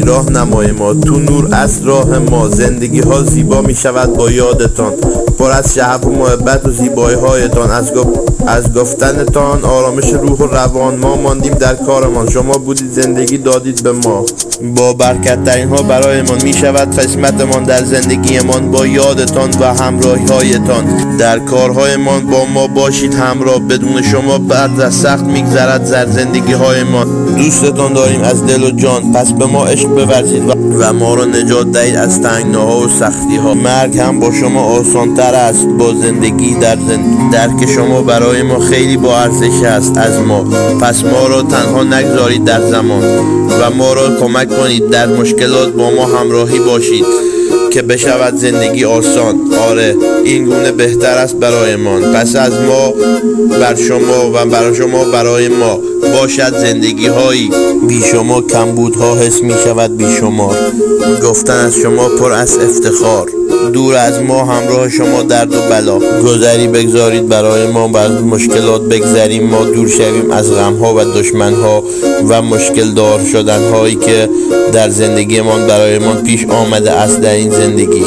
راه نمای ما، تو نور از راه ما. زندگی ها زیبا می شود با یادتان، پر از شهب و محبت و زیبایی هایتان. از گفتنتان آرامش روح و روان. ما ماندیم در کارمان، شما بودید زندگی دادید به ما. با برکت ترین ها برایمان می شود قسمتمان در زندگیمان، با یادتان و همراهی هایتان. در کارهایمان با ما باشید همراه، بدون شما بعد از سخت میگذرد در زندگی هایمان. دوستتان داریم از دل و جان، پس به ما عشق بورزید و ما را نجات دهید از تنگناها و سختی ها. مرگ هم با شما آسان تر است با زندگی درک شما برای ما خیلی با ارزش است از ما. پس ما را تنها نگذارید در زمان و ما را کمک کنید در مشکلات با ما همراهی باشید که بشود زندگی آسان. آره این گونه بهتر است برایمان. پس از ما بر شما و برای شما برای ما باشد زندگی هایی بی شما. کمبودها حس می شود بی شمار، گفتن از شما پر از افتخار. دور از ما همراه شما درد و بلا، گذری بگذارید برای ما، بر مشکلات بگذریم ما، دور شویم از غمها و دشمنها و مشکل دار شدن هایی که در زندگیمان برایمان پیش آمده است در این زندگی.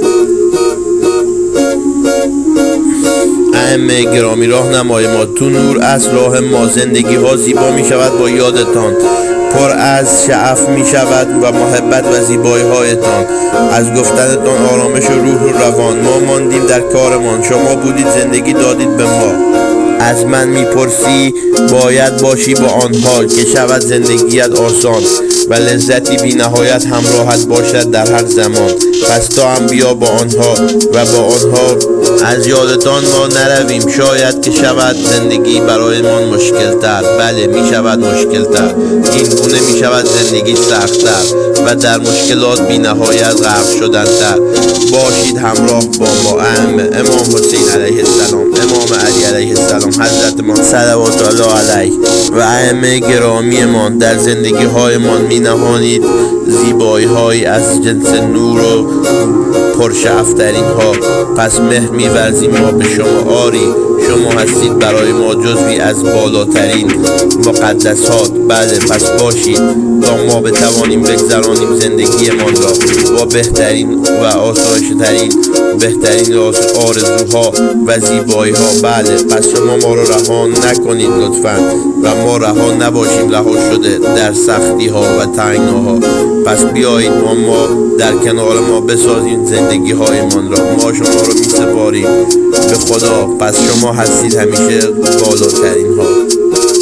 ائمه گرامی راه نمای ما، تو نور از راه ما. زندگی ها زیبا می شود با یادتان، پر از شعف می شود و محبت و زیبایی هایتان. از گفتنتان آرامش روح و روان. ما ماندیم در کارمان، شما بودید زندگی دادید به ما. از من میپرسی باید باشی با آنها که شود زندگیت آسان و لذتی بی نهایت همراهت باشد در هر زمان. پس تا هم بیا با آنها و با آنها از یادتان ما نرویم. شاید که شود زندگی برایمان مشکل تر، بله می شود مشکل تر، این گونه می شود زندگی سخت تر و در مشکلات بی نهایت غرق شدن تر. باشید همراه با ما. امام حسین علیه السلام، امام علی علیه السلام، حضرت ما صلوات الله علیه و ائمه گرامیمان در زندگی هایمان می نهانید زیبایی هایی از جنس نور و پرشعفترین ها. پس مهر می ورزیم ما به شما. آری شما هستید برای ما جزوی از بالاترین مقدسات. بله پس باشید تا ما بتوانیم بگذرانیم زندگیمان را با بهترین و آسایشترین بهترین آرزوها و زیبایی ها. بله پس شما ما را رها نکنید لطفا و ما رها نباشیم رها شده در سختی ها و تنگناها. پس بیایید ما در کنار ما بسازیم زندگی هایمان را. ما شما را می سپاریم به خدا. پس شما هستید همیشه بالاترین ها.